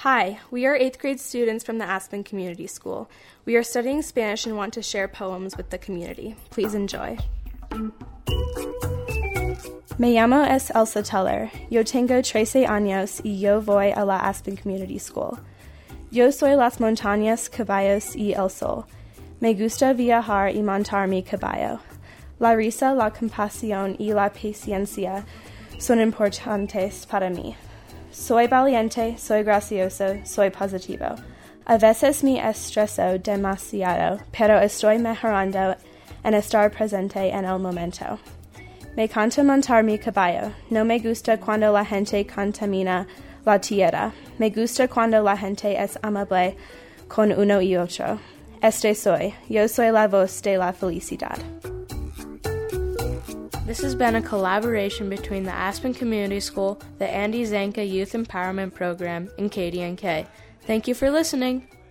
Hi, we are 8th grade students from the Aspen Community School. We are studying Spanish and want to share poems with the community. Please enjoy. Me llamo es Elsa Teller. Yo tengo 13 años y yo voy a la Aspen Community School. Yo soy las montañas, caballos y el sol. Me gusta viajar y montar mi caballo. La risa, la compasión y la paciencia son importantes para mí. Soy valiente, soy gracioso, soy positivo. A veces me estreso demasiado, pero estoy mejorando en estar presente en el momento. Me encanta montar mi caballo. No me gusta cuando la gente contamina la tierra. Me gusta cuando la gente es amable con uno y otro. Yo soy la voz de la felicidad. This has been a collaboration between the Aspen Community School, the Andy Zanka Youth Empowerment Program, and KDNK. Thank you for listening.